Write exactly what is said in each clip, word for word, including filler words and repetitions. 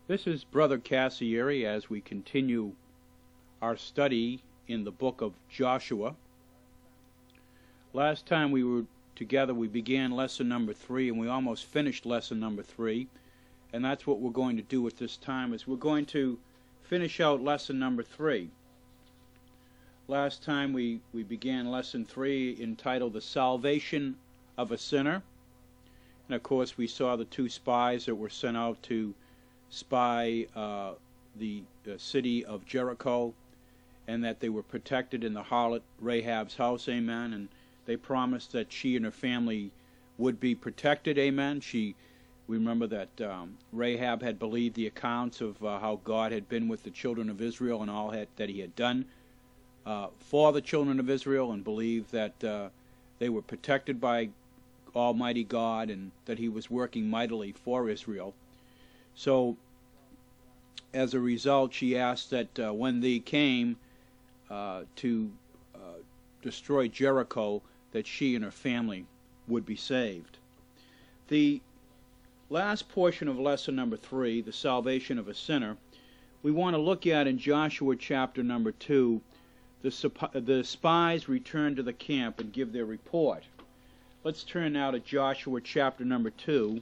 This is Brother Cassieri as we continue our study in the book of Joshua. Last time we were together we began lesson number three, and we almost finished lesson number three, and that's what we're going to do at this time, is we're going to finish out lesson number three. Last time we, we began lesson three entitled The Salvation of a Sinner, and of course we saw the two spies that were sent out to spy uh, the uh, city of Jericho, and that they were protected in the harlot Rahab's house, amen, and they promised that she and her family would be protected, amen. She, we remember that um, Rahab had believed the accounts of uh, how God had been with the children of Israel and all had, that he had done uh, for the children of Israel, and believed that uh, they were protected by Almighty God and that he was working mightily for Israel. So, as a result, she asked that uh, when they came uh, to uh, destroy Jericho, that she and her family would be saved. The last portion of lesson number three, the salvation of a sinner, we want to look at in Joshua chapter number two. The, the spies return to the camp and give their report. Let's turn now to Joshua chapter number two.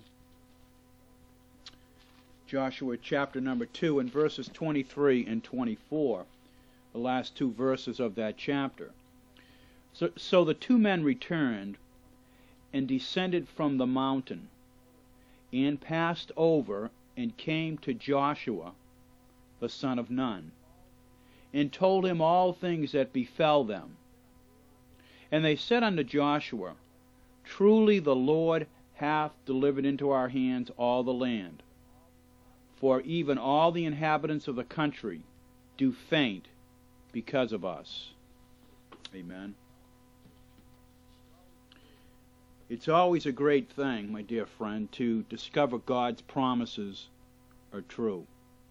Joshua chapter number two and verses twenty-three and twenty-four, the last two verses of that chapter. So, so the two men returned and descended from the mountain and passed over and came to Joshua the son of Nun, and told him all things that befell them. And they said unto Joshua, Truly the Lord hath delivered into our hands all the land, for even all the inhabitants of the country do faint because of us. Amen. It's always a great thing, my dear friend, to discover God's promises are true.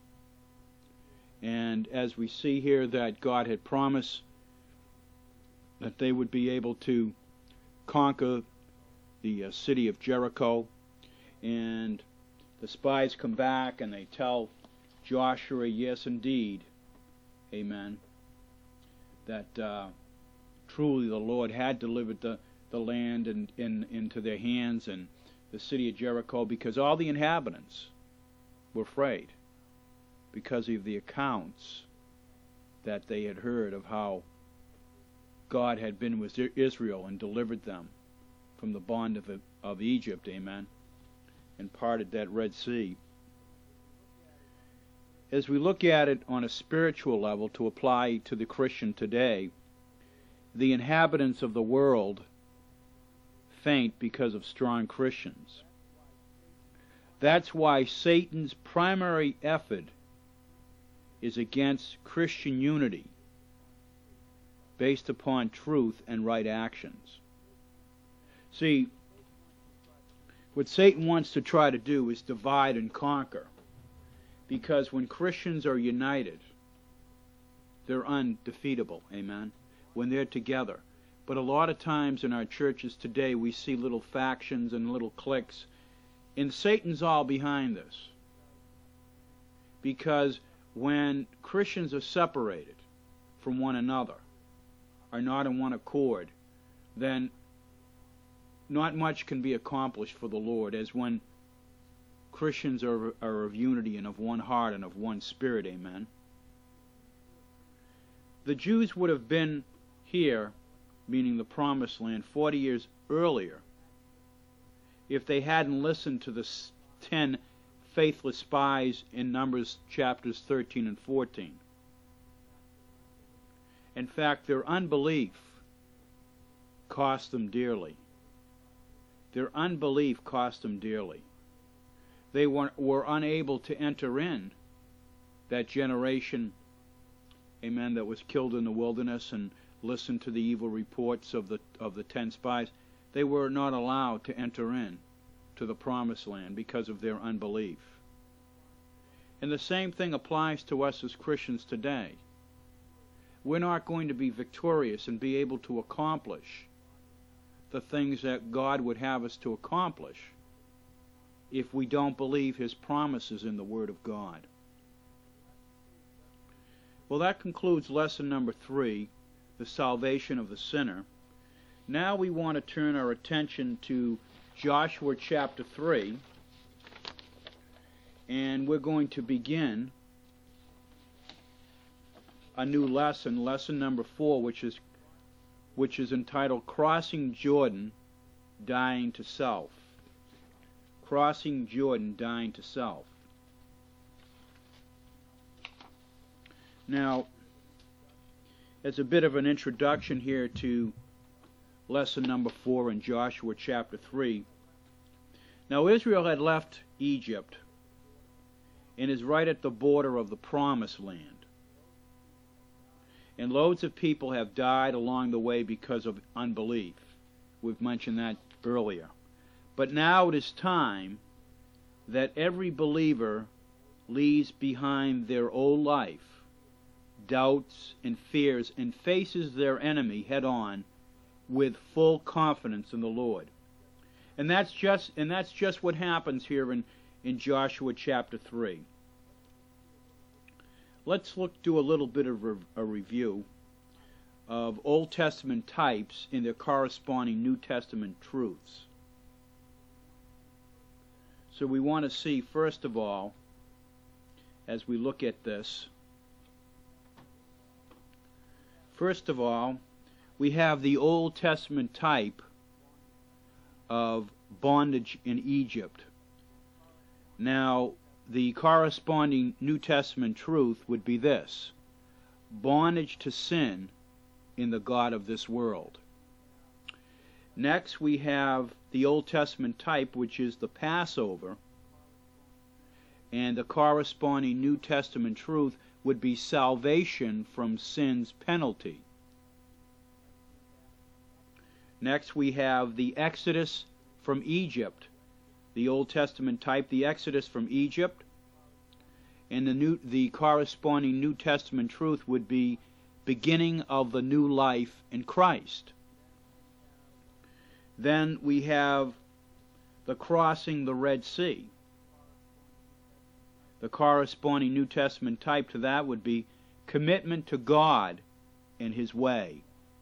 And as we see here that God had promised that they would be able to conquer the uh, city of Jericho, and the spies come back and they tell Joshua, yes indeed, amen, that uh, truly the Lord had delivered the, the land in, in, into their hands and the city of Jericho, because all the inhabitants were afraid because of the accounts that they had heard of how God had been with Israel and delivered them from the bond of, of Egypt, amen, and parted that Red Sea. As we look at it on a spiritual level to apply to the Christian today, the inhabitants of the world faint because of strong Christians. That's why Satan's primary effort is against Christian unity based upon truth and right actions. See, what Satan wants to try to do is divide and conquer, because when Christians are united, they're undefeatable, amen, when they're together. But a lot of times in our churches today we see little factions and little cliques, and Satan's all behind this. Because when Christians are separated from one another, are not in one accord, then not much can be accomplished for the Lord, as when Christians are, are of unity and of one heart and of one spirit, amen. The Jews would have been here, meaning the Promised Land, forty years earlier, if they hadn't listened to the ten faithless spies in Numbers chapters thirteen and fourteen. In fact, their unbelief cost them dearly. Their unbelief cost them dearly. They were, were unable to enter in that generation, amen, that was killed in the wilderness and listened to the evil reports of the of the ten spies. They were not allowed to enter in to the Promised Land because of their unbelief. And the same thing applies to us as Christians today. We're not going to be victorious and be able to accomplish the things that God would have us to accomplish if we don't believe his promises in the Word of God. Well, that concludes lesson number three, the salvation of the sinner. Now we want to turn our attention to Joshua chapter three, and we're going to begin a new lesson, lesson number four, which is which is entitled Crossing Jordan, Dying to Self. Crossing Jordan, Dying to Self. Now, as a bit of an introduction here to lesson number four in Joshua chapter three. Now, Israel had left Egypt and is right at the border of the Promised Land. And loads of people have died along the way because of unbelief. We've mentioned that earlier. But now it is time that every believer leaves behind their old life, doubts and fears, and faces their enemy head on with full confidence in the Lord. And that's just and that's just what happens here in, in Joshua chapter three. Let's look do a little bit of a, a review of Old Testament types in their corresponding New Testament truths. So we want to see, first of all, as we look at this, first of all, we have the Old Testament type of bondage in Egypt. Now, the corresponding New Testament truth would be this: bondage to sin in the god of this world. Next, we have the Old Testament type, which is the Passover, and the corresponding New Testament truth would be salvation from sin's penalty. Next, we have the Exodus from Egypt, the Old Testament type, the Exodus from Egypt, and the new, the corresponding New Testament truth would be beginning of the new life in Christ. Then we have the crossing the Red Sea. The corresponding New Testament type to that would be commitment to God and His way.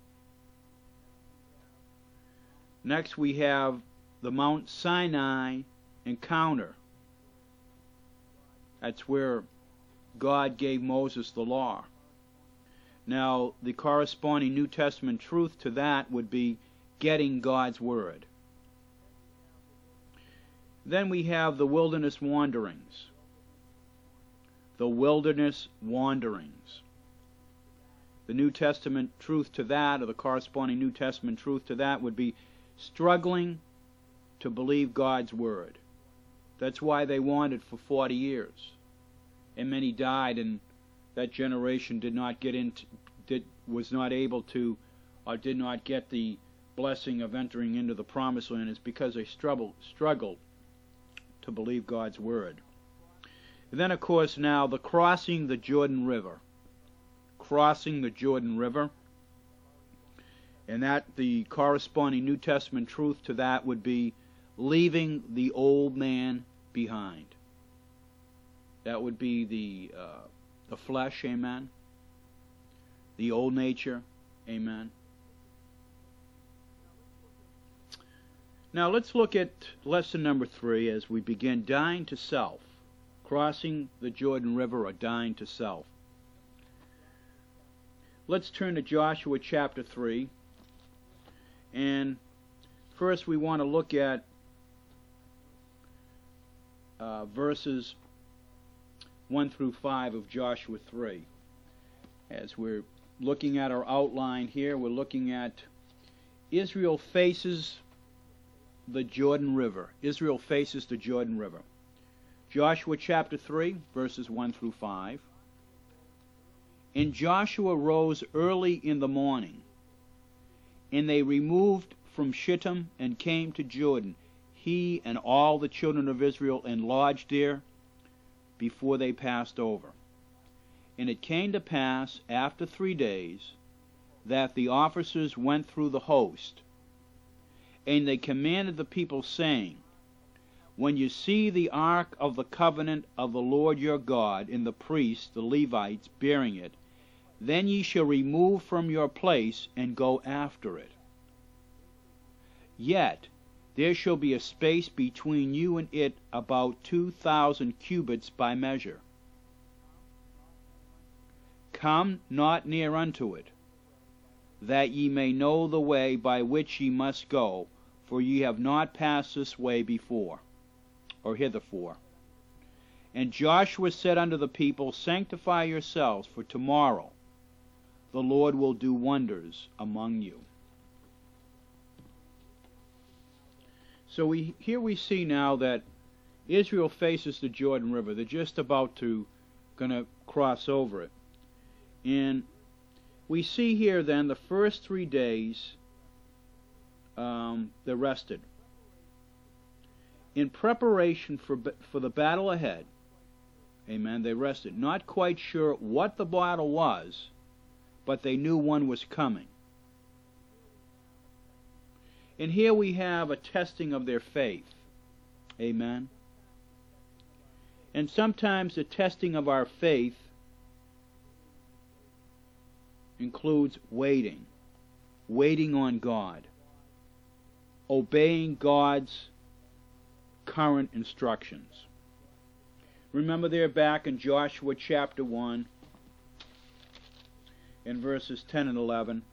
Next we have the Mount Sinai encounter. That's where God gave Moses the law. Now, the corresponding New Testament truth to that would be getting God's Word. Then we have the wilderness wanderings. The wilderness wanderings. The New Testament truth to that, or the corresponding New Testament truth to that, would be struggling to believe God's Word. That's why they wandered for forty years. And many died, and that generation did not get into, did, was not able to, or did not get the blessing of entering into the Promised Land. It's because they struggled, struggled to believe God's Word. And then, of course, now the crossing the Jordan River. Crossing the Jordan River. And that the corresponding New Testament truth to that would be leaving the old man behind. That would be the uh, the flesh, amen. The old nature, amen. Now let's look at lesson number three as we begin dying to self. Crossing the Jordan River or dying to self. Let's turn to Joshua chapter three. And first we want to look at uh, verses one through five of Joshua three. As we're looking at our outline here, we're looking at Israel faces the Jordan River. Israel faces the Jordan River. Joshua chapter three, verses one through five. And Joshua rose early in the morning, and they removed from Shittim and came to Jordan, he and all the children of Israel, and lodged there before they passed over. And it came to pass after three days that the officers went through the host, and they commanded the people, saying, When you see the ark of the covenant of the Lord your God, and the priests, the Levites, bearing it, then ye shall remove from your place, and go after it. Yet there shall be a space between you and it about two thousand cubits by measure. Come not near unto it, that ye may know the way by which ye must go, for ye have not passed this way before, or hitherfore. And Joshua said unto the people, Sanctify yourselves, for tomorrow the Lord will do wonders among you. So we here we see now that Israel faces the Jordan River. They're just about to going to cross over it. And we see here then the first three days um, they're rested. In preparation for, for the battle ahead, amen, they rested. Not quite sure what the battle was, but they knew one was coming. And here we have a testing of their faith. Amen. And sometimes the testing of our faith includes waiting. Waiting on God. Obeying God's current instructions. Remember there back in Joshua chapter one, in verses ten and eleven.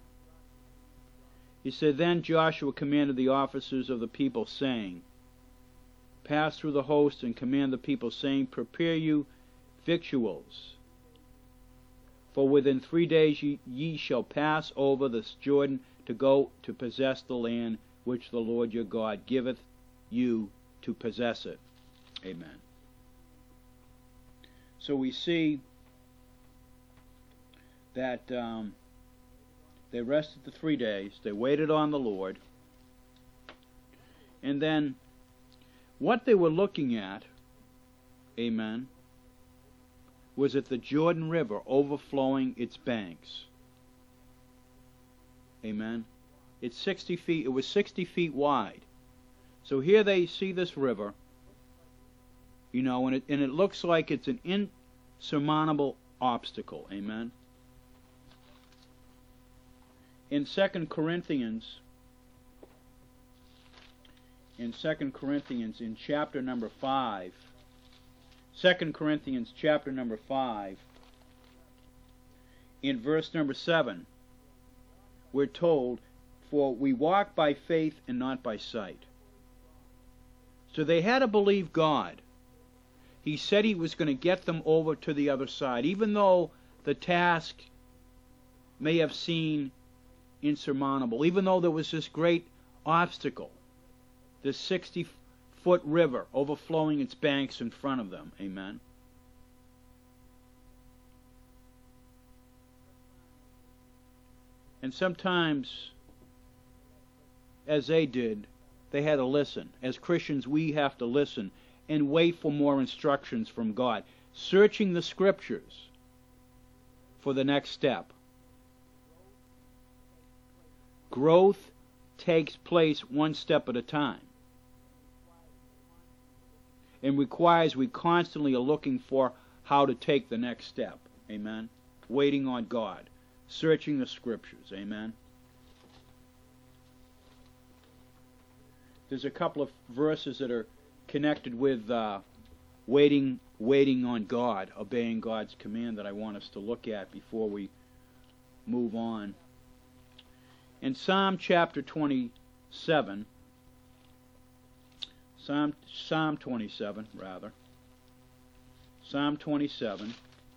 He said, Then Joshua commanded the officers of the people, saying, Pass through the host and command the people, saying, Prepare you victuals, for within three days ye, ye shall pass over this Jordan to go to possess the land which the Lord your God giveth you to possess it. Amen. So we see that um, they rested the three days. They waited on the Lord. And then what they were looking at, amen, was at the Jordan River overflowing its banks. Amen. It's sixty feet. It was sixty feet wide. So here they see this river, you know, and it, and it looks like it's an insurmountable obstacle. Amen. In Second Corinthians, in Second Corinthians, in chapter number five, Second Corinthians chapter number five, in verse number seven, we're told, For we walk by faith and not by sight. So they had to believe God. He said He was going to get them over to the other side, even though the task may have seemed insurmountable, even though there was this great obstacle, this sixty-foot river overflowing its banks in front of them. Amen. And sometimes, as they did, they had to listen. As Christians, we have to listen and wait for more instructions from God, searching the Scriptures for the next step. Growth takes place one step at a time, and requires we constantly are looking for how to take the next step. Amen. Waiting on God, searching the Scriptures. Amen. There's a couple of verses that are connected with uh, waiting, waiting on God, obeying God's command that I want us to look at before we move on. In Psalm chapter twenty-seven, Psalm, Psalm twenty-seven, rather, Psalm twenty-seven,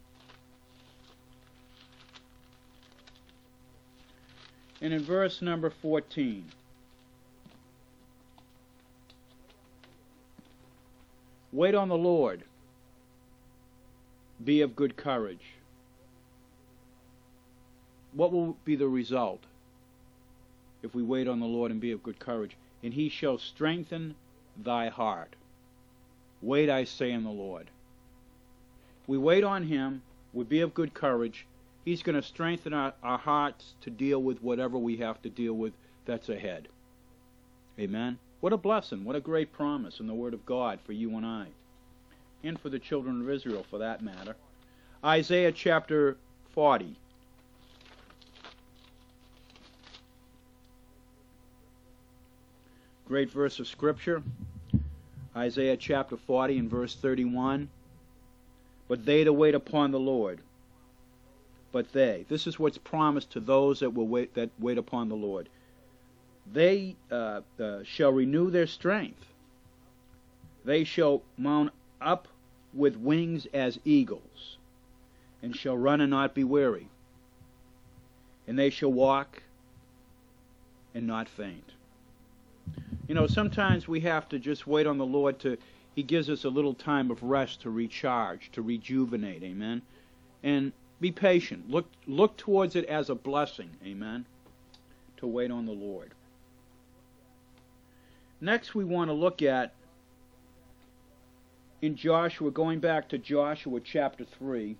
and in verse number fourteen, Wait on the Lord, be of good courage. What will be the result if we wait on the Lord and be of good courage? And He shall strengthen thy heart. Wait, I say, on the Lord. If we wait on Him, we be of good courage, He's going to strengthen our, our hearts to deal with whatever we have to deal with that's ahead. Amen? What a blessing, what a great promise in the Word of God for you and I, and for the children of Israel for that matter. Isaiah chapter forty. Great verse of Scripture. Isaiah chapter forty and verse thirty-one. But they that wait upon the Lord, but they, this is what's promised to those that will wait, that wait upon the Lord. They uh, uh, shall renew their strength. They shall mount up with wings as eagles, and shall run and not be weary. And they shall walk and not faint. You know, sometimes we have to just wait on the Lord to, He gives us a little time of rest to recharge, to rejuvenate, amen? And be patient. Look, look towards it as a blessing, amen? To wait on the Lord. Next we want to look at, in Joshua, going back to Joshua chapter three,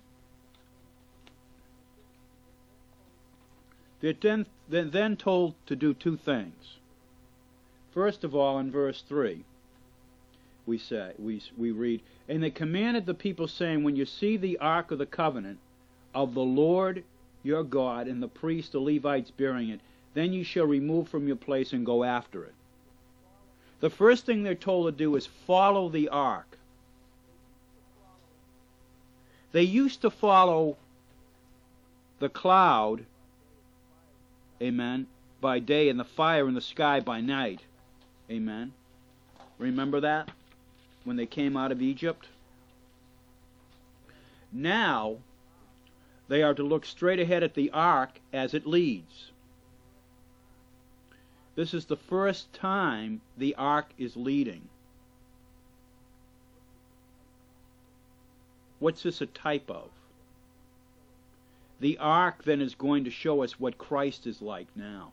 they're then, they're then told to do two things. First of all, in verse three, we say, we, we read, and they commanded the people, saying, when you see the ark of the covenant of the Lord your God, and the priests, the Levites, bearing it, then you shall remove from your place and go after it. The first thing they're told to do is follow the ark. They used to follow the cloud, amen, by day, and the fire in the sky by night. Amen. Remember that? When they came out of Egypt? Now, they are to look straight ahead at the ark as it leads. This is the first time the ark is leading. What's this a type of? The ark then is going to show us what Christ is like now.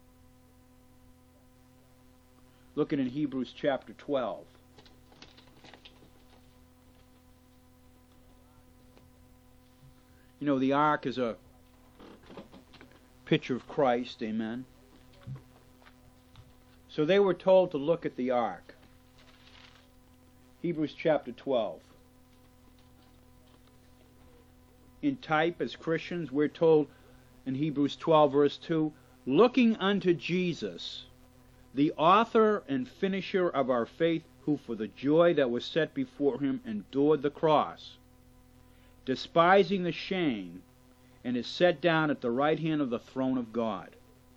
Looking in Hebrews chapter twelve. You know, the ark is a picture of Christ, amen. So they were told to look at the ark. Hebrews chapter twelve. In type, as Christians, we're told in Hebrews twelve verse two, looking unto Jesus, the author and finisher of our faith, who for the joy that was set before him endured the cross, despising the shame, and is set down at the right hand of the throne of God.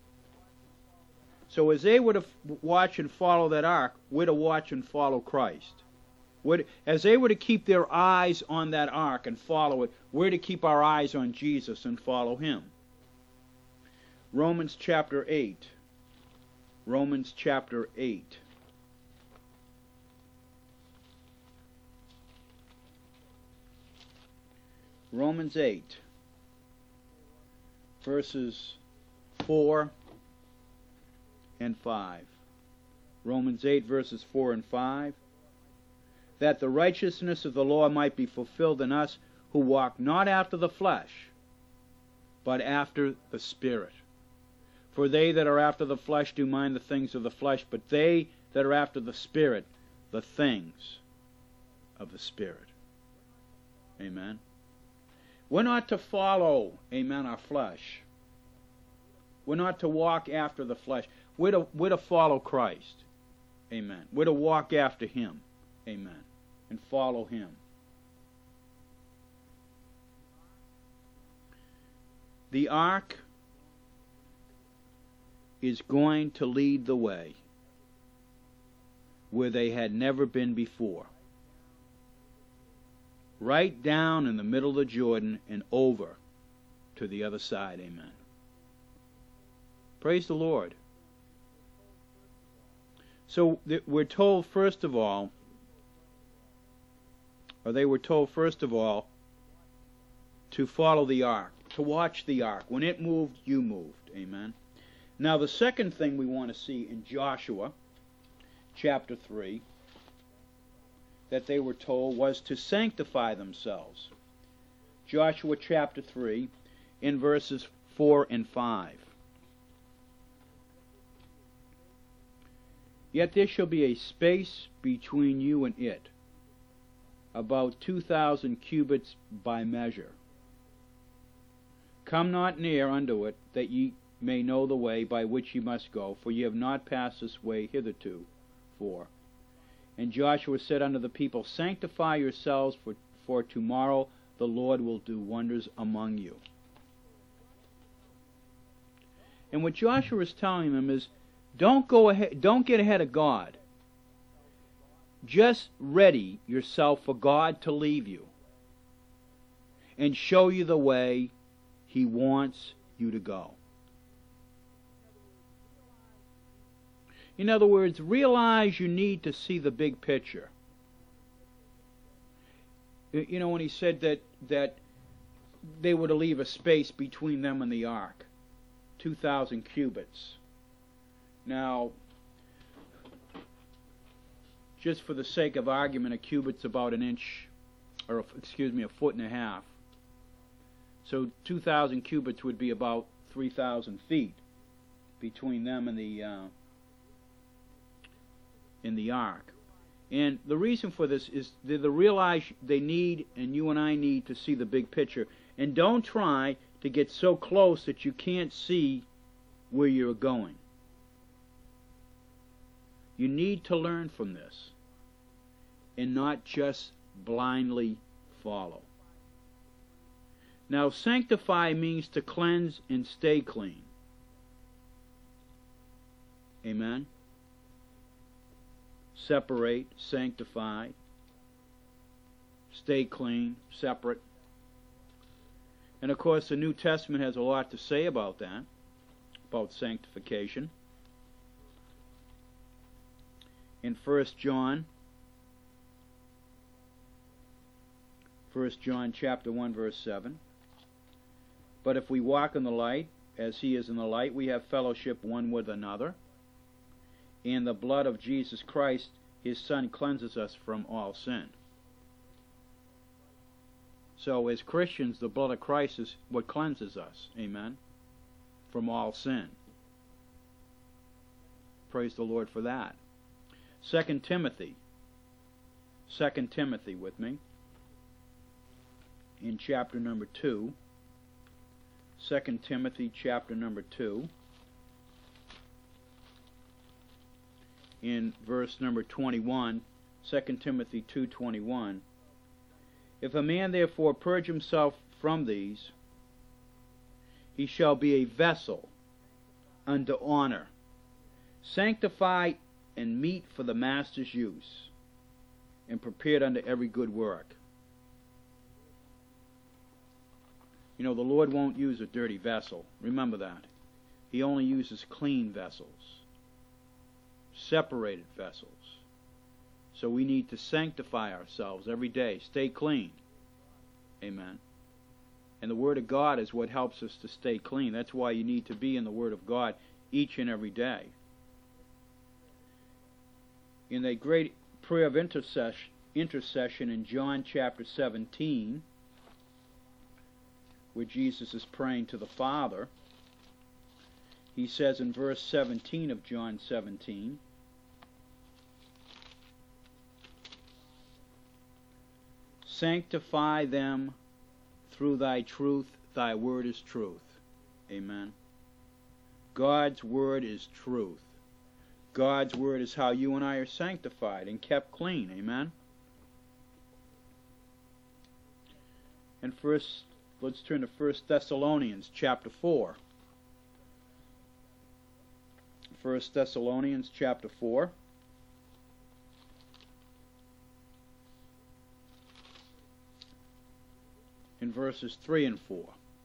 So as they were to watch and follow that ark, we're to watch and follow Christ. We're to, as they were to keep their eyes on that ark and follow it, we're to keep our eyes on Jesus and follow Him. Romans chapter eight. Romans chapter eight. Romans eight, verses four and five. Romans eight, verses four and five. That the righteousness of the law might be fulfilled in us who walk not after the flesh, but after the Spirit. For they that are after the flesh do mind the things of the flesh, but they that are after the Spirit, the things of the Spirit. Amen. We're not to follow, amen, our flesh. We're not to walk after the flesh. We're to, we're to follow Christ. Amen. We're to walk after Him. Amen. And follow Him. The ark is going to lead the way where they had never been before. Right down in the middle of the Jordan and over to the other side. Amen. Praise the Lord. So we're told first of all, or they were told first of all, to follow the ark, to watch the ark. When it moved, you moved. Amen. Now the second thing we want to see in Joshua chapter three that they were told was to sanctify themselves. Joshua chapter three in verses four and five. Yet there shall be a space between you and it, about two thousand cubits by measure. Come not near unto it, that ye may know the way by which ye must go, for ye have not passed this way hitherto. For, and Joshua said unto the people, Sanctify yourselves, for, for tomorrow the Lord will do wonders among you. And what Joshua is telling them is, don't go ahead, don't get ahead of God. Just ready yourself for God to lead you and show you the way He wants you to go. In other words, realize you need to see the big picture. You know, when he said that, that they were to leave a space between them and the ark, two thousand cubits. Now, just for the sake of argument, a cubit's about an inch, or a, excuse me, a foot and a half. So two thousand cubits would be about three thousand feet between them and the uh, in the ark. And the reason for this is they the realize they need, and you and I need, to see the big picture. And don't try to get so close that you can't see where you're going. You need to learn from this and not just blindly follow. Now, sanctify means to cleanse and stay clean. Amen? Separate, sanctify, stay clean, separate. And of course the New Testament has a lot to say about that, about sanctification. In First John, First John chapter one verse seven, but if we walk in the light, as He is in the light, we have fellowship one with another, and the blood of Jesus Christ, His Son, cleanses us from all sin. So as Christians, the blood of Christ is what cleanses us, amen, from all sin. Praise the Lord for that. Second Timothy, Second Timothy with me, in chapter number two, Second Timothy chapter number two, in verse number twenty-one, Second Timothy two twenty-one. If a man therefore purge himself from these, he shall be a vessel unto honor, sanctified and meet for the master's use, and prepared unto every good work. You know, the Lord won't use a dirty vessel. Remember that. He only uses clean vessels, separated vessels. So we need to sanctify ourselves every day. Stay clean. Amen. And the Word of God is what helps us to stay clean. That's why you need to be in the Word of God each and every day. In the great prayer of intercession, intercession in John chapter seventeen, where Jesus is praying to the Father, He says in verse seventeen of John seventeen, sanctify them through thy truth, thy word is truth. Amen. God's word is truth. God's word is how you and I are sanctified and kept clean. Amen. And first, let's turn to First Thessalonians chapter four. First Thessalonians chapter four. In verses three and four.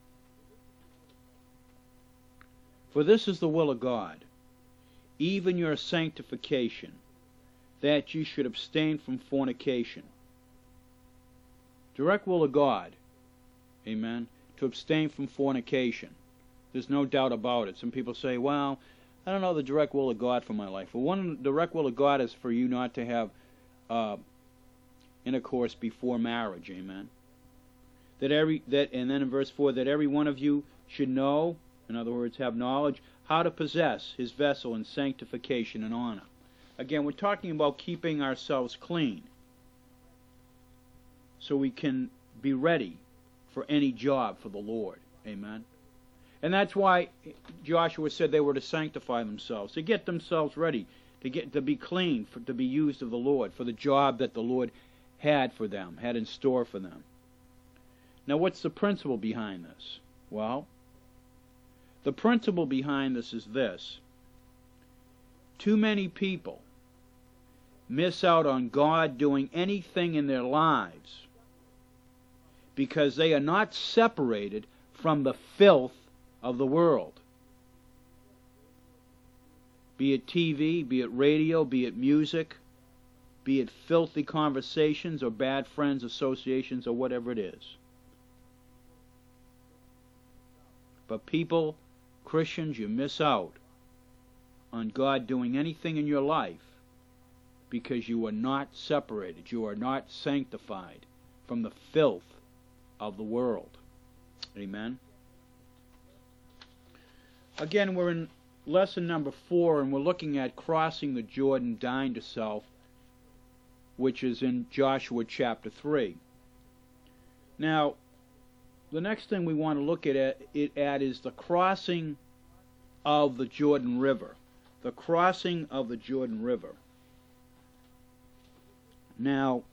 For this is the will of God, even your sanctification, that ye should abstain from fornication. Direct will of God, amen, to abstain from fornication. There's no doubt about it. Some people say, well, I don't know the direct will of God for my life. Well, one direct will of God is for you not to have uh, intercourse before marriage, amen. That every that and then in verse four, that every one of you should know, in other words, have knowledge, how to possess his vessel in sanctification and honor. Again, we're talking about keeping ourselves clean so we can be ready for any job for the Lord. Amen. And that's why Joshua said they were to sanctify themselves, to get themselves ready, to get to be clean, for, to be used of the Lord, for the job that the Lord had for them, had in store for them. Now, what's the principle behind this? Well, the principle behind this is this. Too many people miss out on God doing anything in their lives because they are not separated from the filth of the world. Be it T V, be it radio, be it music, be it filthy conversations or bad friends, associations, or whatever it is. But people, Christians, you miss out on God doing anything in your life because you are not separated, you are not sanctified from the filth of the world. Amen. Again, we're in lesson number four, and we're looking at crossing the Jordan, dying to self, which is in Joshua chapter three. Now, the next thing we want to look at it at is the crossing of the Jordan River. The crossing of the Jordan River. Now,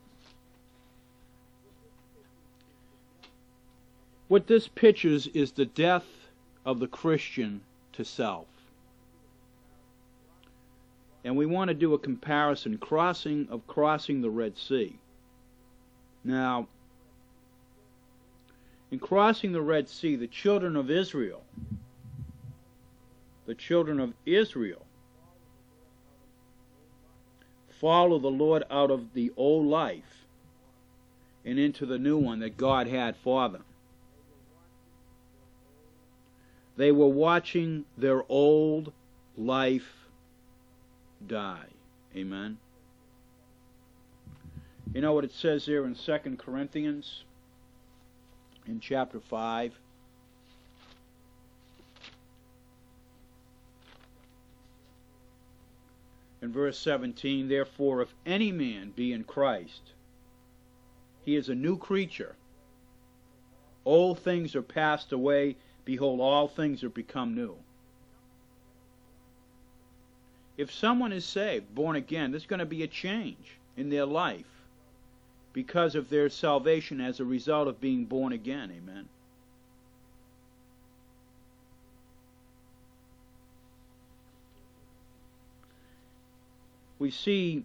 what this pictures is the death of the Christian to self. And we want to do a comparison crossing of crossing the Red Sea. Now, in crossing the Red Sea, the children of Israel, the children of Israel follow the Lord out of the old life and into the new one that God had for them. They were watching their old life die. Amen. You know what it says there in Second Corinthians in chapter five? In verse seventeen, therefore, if any man be in Christ, he is a new creature. Old things are passed away. Behold, all things are become new. If someone is saved, born again, there's going to be a change in their life because of their salvation as a result of being born again. Amen. We see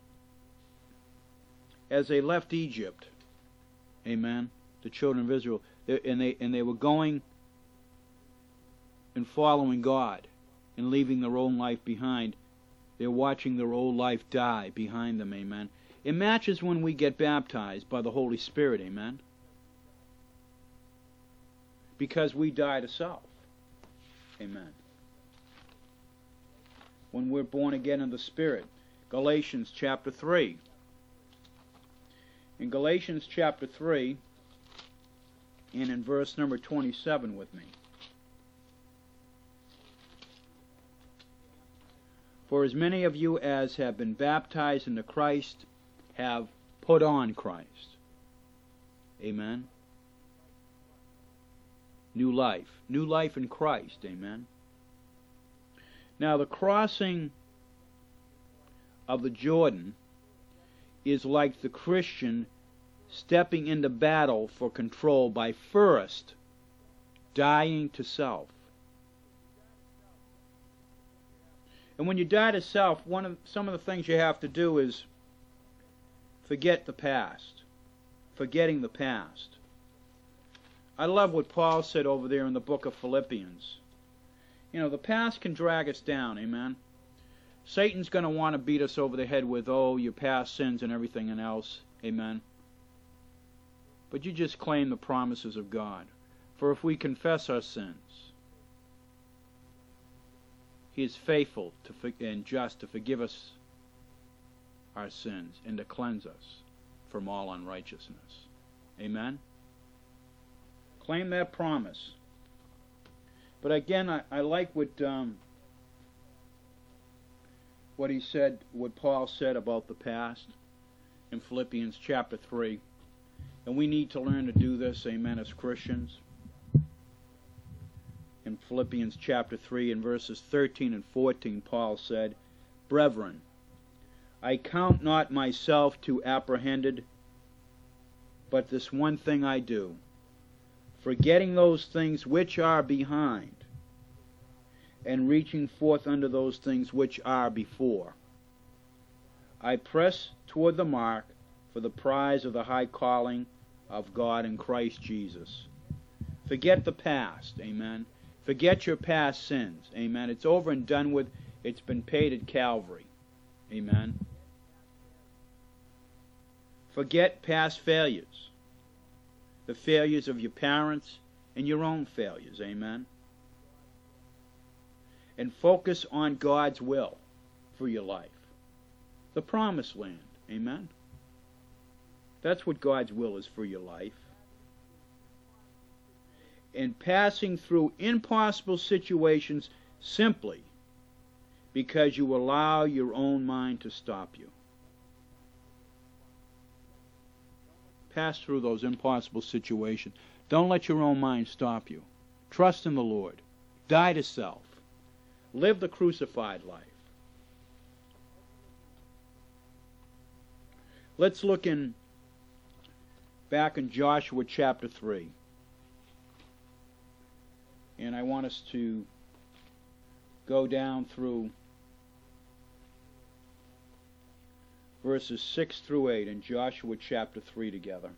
as they left Egypt, amen, the children of Israel, and they and they were going and following God and leaving their own life behind. They're watching their old life die behind them, amen. It matches when we get baptized by the Holy Spirit, amen. Because we die to self, amen. When we're born again in the Spirit. Galatians chapter three. In Galatians chapter three, and in verse number twenty-seven with me. For as many of you as have been baptized into Christ have put on Christ. Amen. New life. New life in Christ. Amen. Now the crossing of the Jordan is like the Christian stepping into battle for control by first dying to self. And when you die to self, one of some of the things you have to do is forget the past. Forgetting the past. I love what Paul said over there in the book of Philippians. You know, the past can drag us down, amen? Satan's going to want to beat us over the head with, oh, your past sins and everything else, amen? But you just claim the promises of God. For if we confess our sins, He is faithful to and just to forgive us our sins and to cleanse us from all unrighteousness. Amen? Claim that promise. But again, I, I like what um, what he said, what Paul said about the past in Philippians chapter three. And we need to learn to do this, amen, as Christians. In Philippians chapter three, in verses thirteen and fourteen, Paul said, Brethren, I count not myself to apprehended, but this one thing I do, forgetting those things which are behind, and reaching forth unto those things which are before. I press toward the mark for the prize of the high calling of God in Christ Jesus. Forget the past, amen. Forget your past sins, amen. It's over and done with. It's been paid at Calvary, amen. Forget past failures, the failures of your parents and your own failures, amen. And focus on God's will for your life. The promised land, amen. That's what God's will is for your life. And passing through impossible situations simply because you allow your own mind to stop you. Pass through those impossible situations. Don't let your own mind stop you. Trust in the Lord. Die to self. Live the crucified life. Let's look in back in Joshua chapter three. And I want us to go down through verses six through eight in Joshua chapter three together.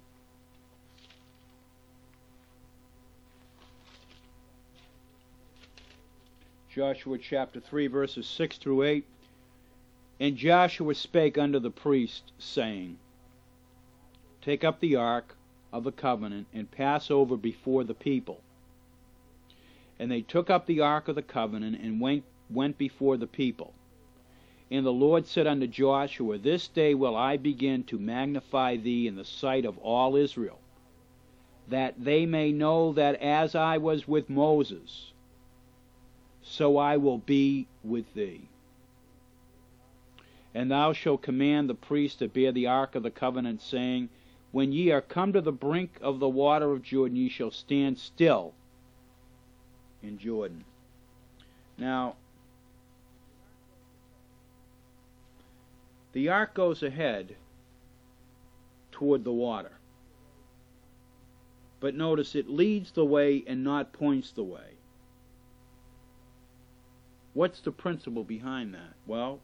Joshua chapter three, verses six through eight. And Joshua spake unto the priest, saying, Take up the ark of the covenant, and pass over before the people. And they took up the ark of the covenant, and went, went before the people. And the Lord said unto Joshua, This day will I begin to magnify thee in the sight of all Israel, that they may know that as I was with Moses, so I will be with thee. And thou shalt command the priests to bear the ark of the covenant, saying, When ye are come to the brink of the water of Jordan, ye shall stand still in Jordan. Now, the ark goes ahead toward the water. But notice it leads the way and not points the way. What's the principle behind that? Well,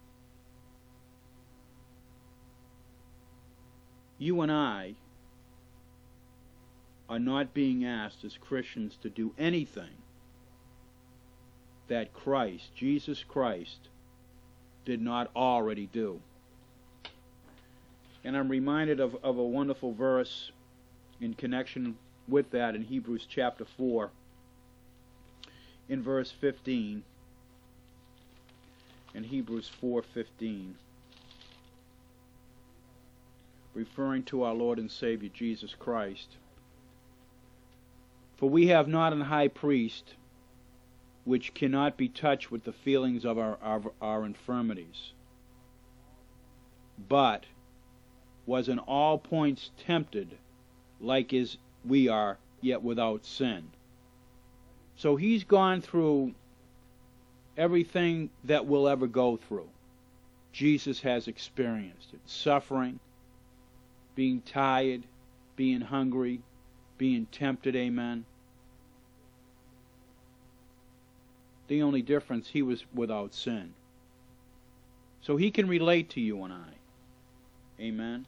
you and I are not being asked as Christians to do anything that Christ, Jesus Christ, did not already do. And I'm reminded of, of a wonderful verse in connection with that in Hebrews chapter four, in verse fifteen. In Hebrews four fifteen, referring to our Lord and Savior Jesus Christ. For we have not an high priest which cannot be touched with the feelings of our, our, our infirmities, but was in all points tempted like as we are, yet without sin. So he's gone through everything that we'll ever go through. Jesus has experienced it. Suffering, being tired, being hungry, being tempted, amen. The only difference, he was without sin. So he can relate to you and I. Amen.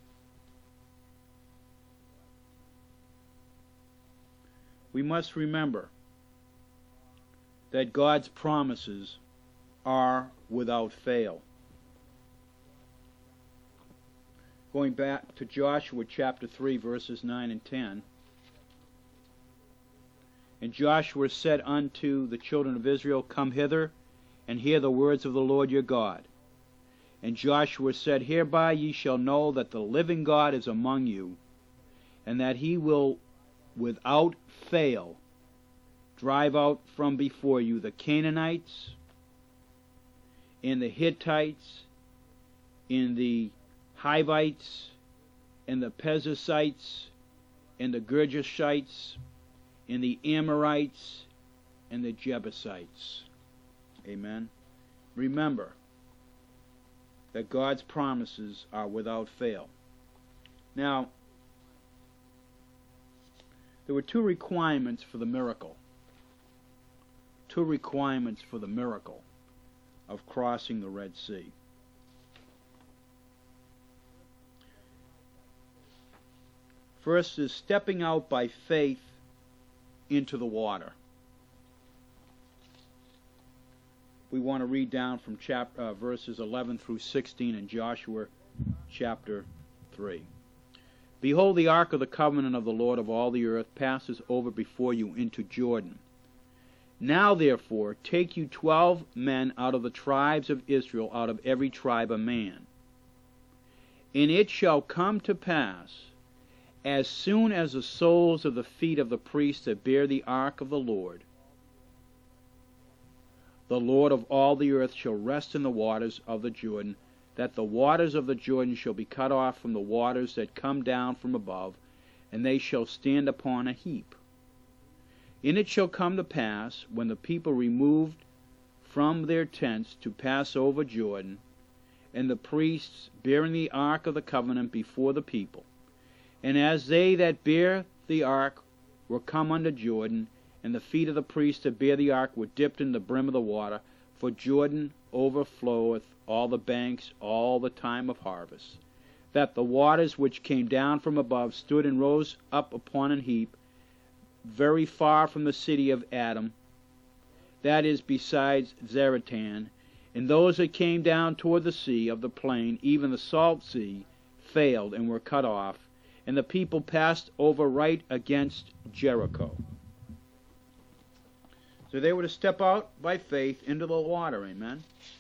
We must remember that God's promises are without fail. Going back to Joshua chapter three, verses nine and ten. And Joshua said unto the children of Israel, Come hither, and hear the words of the Lord your God. And Joshua said, Hereby ye shall know that the living God is among you, and that he will without fail drive out from before you the Canaanites, in the Hittites, in the Hivites, in the Perizzites, in the Girgashites, in the Amorites, and the Jebusites. Amen. Remember that God's promises are without fail. Now, there were two requirements for the miracle. Two requirements for the miracle of crossing the Red Sea. First is stepping out by faith into the water. We want to read down from chapter, uh, verses eleven through sixteen in Joshua chapter three. Behold, the ark of the covenant of the Lord of all the earth passes over before you into Jordan. Now therefore take you twelve men out of the tribes of Israel, out of every tribe a man. And it shall come to pass, as soon as the soles of the feet of the priests that bear the ark of the Lord, the Lord of all the earth shall rest in the waters of the Jordan, that the waters of the Jordan shall be cut off from the waters that come down from above, and they shall stand upon a heap. And it shall come to pass, when the people removed from their tents to pass over Jordan, and the priests bearing the ark of the covenant before the people, and as they that bear the ark were come unto Jordan, and the feet of the priests that bear the ark were dipped in the brim of the water, for Jordan overfloweth all the banks all the time of harvest, that the waters which came down from above stood and rose up upon an heap, very far from the city of Adam, that is besides Zaratan, and those that came down toward the sea of the plain, even the salt sea, failed and were cut off, and the people passed over right against Jericho. So they were to step out by faith into the water, amen.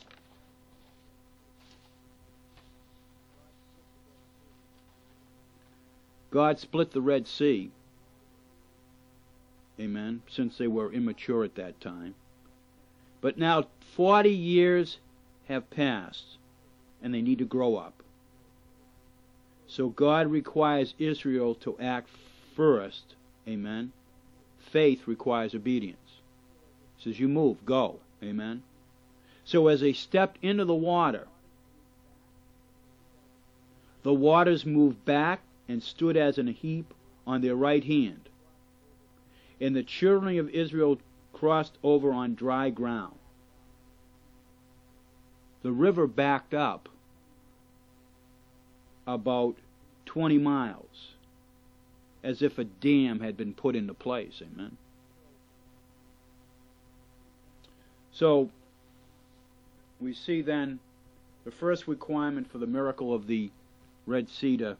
God split the Red Sea, amen, since they were immature at that time. But now forty years have passed, and they need to grow up. So God requires Israel to act first, amen. Faith requires obedience. He says, you move, go, amen. So as they stepped into the water, the waters moved back and stood as in a heap on their right hand. And the children of Israel crossed over on dry ground. The river backed up about twenty miles, as if a dam had been put into place, amen. So, we see then the first requirement for the miracle of the Red Sea to,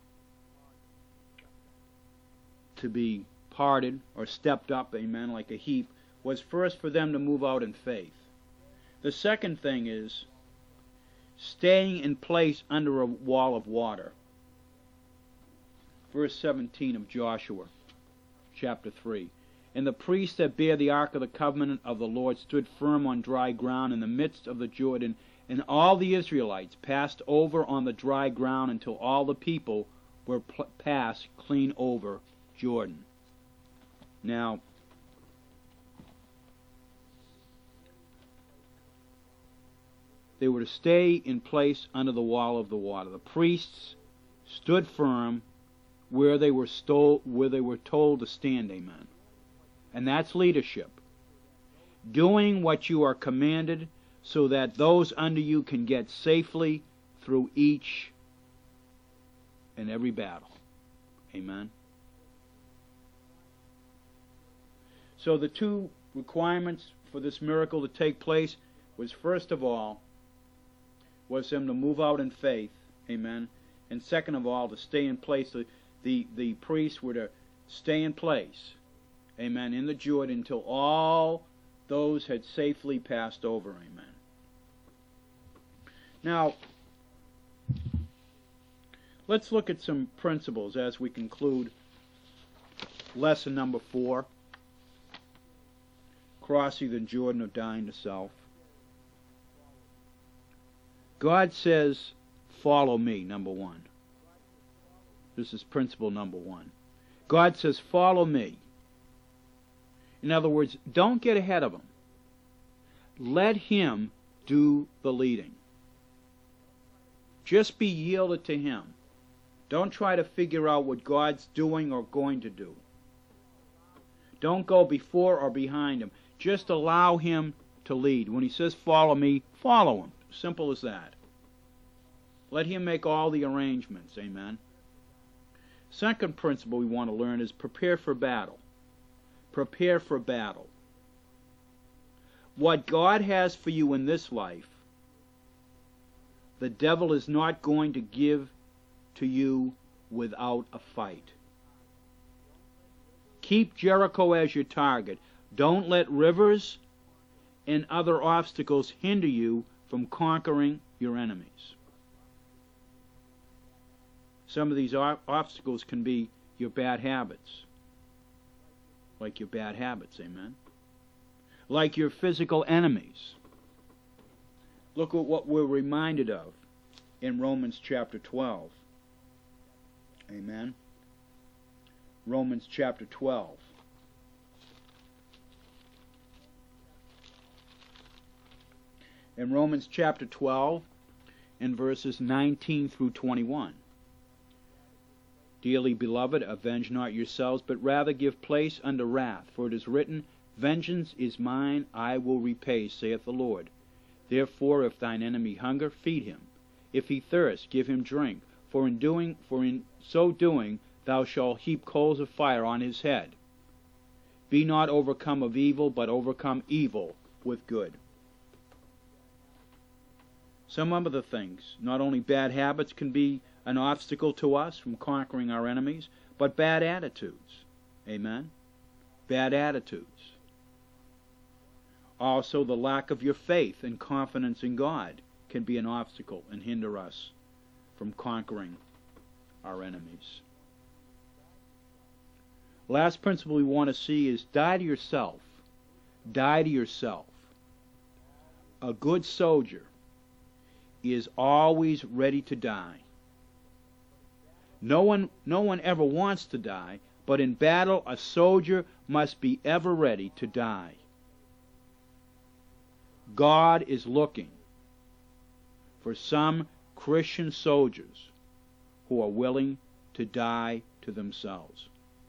to be parted or stepped up, amen, like a heap, was first for them to move out in faith. The second thing is staying in place under a wall of water. Verse seventeen of Joshua, chapter three. And the priests that bear the ark of the covenant of the Lord stood firm on dry ground in the midst of the Jordan, and all the Israelites passed over on the dry ground until all the people were pl- passed clean over Jordan. Now, they were to stay in place under the wall of the water. The priests stood firm where they were stole, where they were told to stand, amen. And that's leadership. Doing what you are commanded so that those under you can get safely through each and every battle. Amen. So the two requirements for this miracle to take place was, first of all, was them to move out in faith. Amen. And second of all, to stay in place. The, the, the priests were to stay in place. Amen. In the Jordan until all those had safely passed over. Amen. Now, let's look at some principles as we conclude lesson number four, crossing the Jordan or dying to self. God says, follow me, number one. This is principle number one. God says, follow me. In other words, don't get ahead of him. Let him do the leading. Just be yielded to him. Don't try to figure out what God's doing or going to do. Don't go before or behind him. Just allow him to lead. When he says, follow me, follow him. Simple as that. Let him make all the arrangements. Amen. Second principle we want to learn is prepare for battle. Prepare for battle. What God has for you in this life, the devil is not going to give to you without a fight. Keep Jericho as your target. Don't let rivers and other obstacles hinder you from conquering your enemies. Some of these obstacles can be your bad habits. Like your bad habits, amen? Like your physical enemies. Look at what we're reminded of in Romans chapter twelve. Amen? Romans chapter twelve. In Romans chapter twelve, in verses nineteen through twenty-one. Dearly beloved, avenge not yourselves, but rather give place unto wrath. For it is written, Vengeance is mine, I will repay, saith the Lord. Therefore, if thine enemy hunger, feed him. If he thirst, give him drink. For in doing, for in so doing, thou shalt heap coals of fire on his head. Be not overcome of evil, but overcome evil with good. Some other things, not only bad habits can be an obstacle to us from conquering our enemies, but bad attitudes. Amen? Bad attitudes. Also, the lack of your faith and confidence in God can be an obstacle and hinder us from conquering our enemies. Last principle we want to see is die to yourself. Die to yourself. A good soldier is always ready to die. No one, no one ever wants to die, but in battle a soldier must be ever ready to die. God is looking for some Christian soldiers who are willing to die to themselves.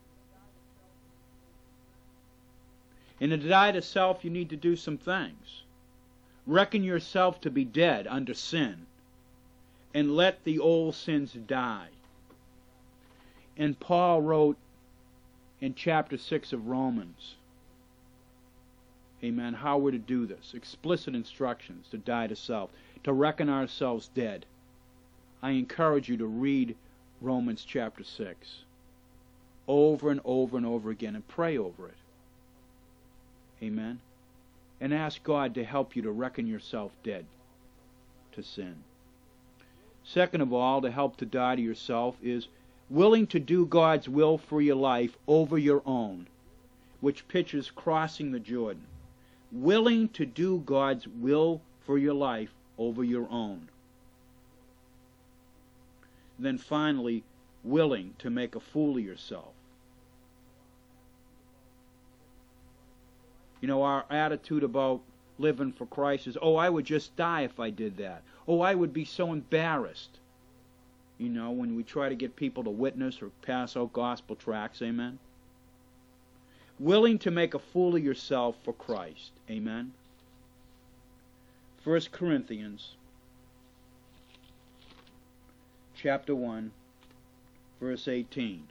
And to die to self, you need to do some things. Reckon yourself to be dead under sin, and let the old sins die. And Paul wrote in chapter six of Romans, amen, how we're to do this. Explicit instructions to die to self, to reckon ourselves dead. I encourage you to read Romans chapter six over and over and over again and pray over it. Amen. And ask God to help you to reckon yourself dead to sin. Second of all, to help to die to yourself is willing to do God's will for your life over your own, which pictures crossing the Jordan. Willing to do God's will for your life over your own. Then finally, willing to make a fool of yourself. You know, our attitude about living for Christ is, oh, I would just die if I did that. Oh, I would be so embarrassed. You know, when we try to get people to witness or pass out gospel tracts, amen? Willing to make a fool of yourself for Christ, amen? First Corinthians chapter one, verse eighteen.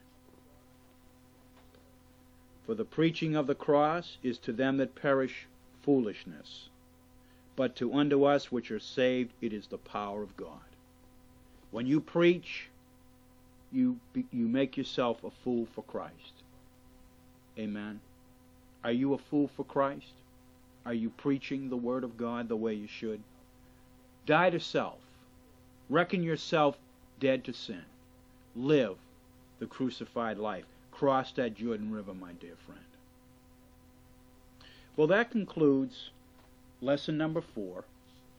For the preaching of the cross is to them that perish foolishness, but to unto us which are saved it is the power of God. When you preach, you you make yourself a fool for Christ. Amen. Are you a fool for Christ? Are you preaching the Word of God the way you should? Die to self. Reckon yourself dead to sin. Live the crucified life. Cross that Jordan River, my dear friend. Well, that concludes lesson number four.